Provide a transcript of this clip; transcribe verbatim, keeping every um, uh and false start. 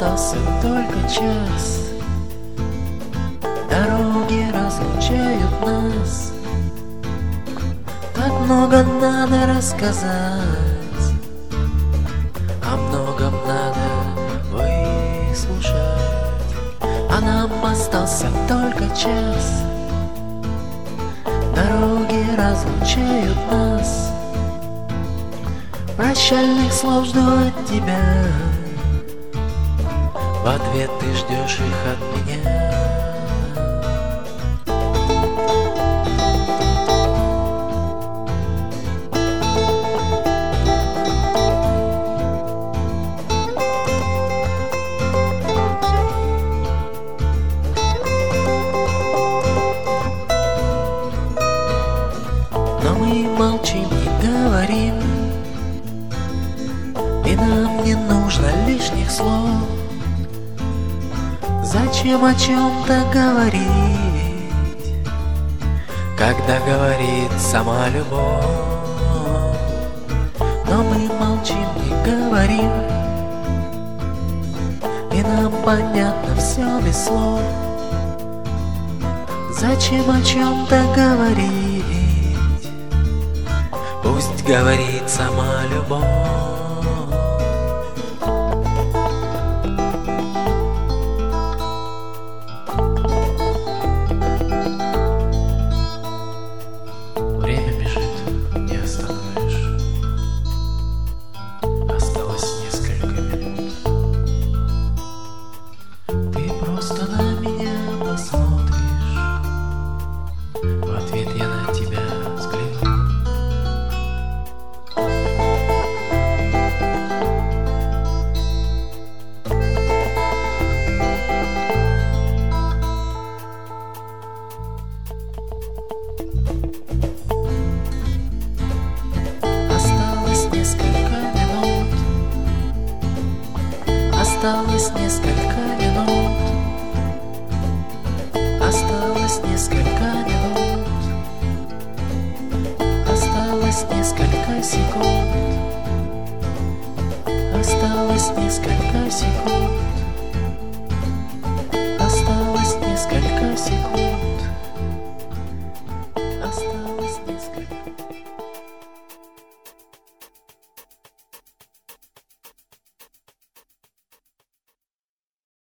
остался только час. Дороги разлучают нас. Так много надо рассказать, о многом надо выслушать. А нам остался только час. Дороги разлучают нас. Прощальных слов жду от тебя. В ответ ты ждешь их от меня. Но мы молчим, не говорим, и нам не нужно лишних слов. Зачем о чем-то говорить, когда говорит сама любовь? Но мы молчим, не говорим, и нам понятно все без слов. Зачем о чем-то говорить, пусть говорит сама любовь. Время бежит, не остановишь. Осталось несколько минут. Ты просто на меня посмотришь, в ответ я на тебя взгляну. Осталось несколько минут. Осталось несколько минут. Осталось несколько минут. Осталось несколько секунд. Осталось несколько секунд.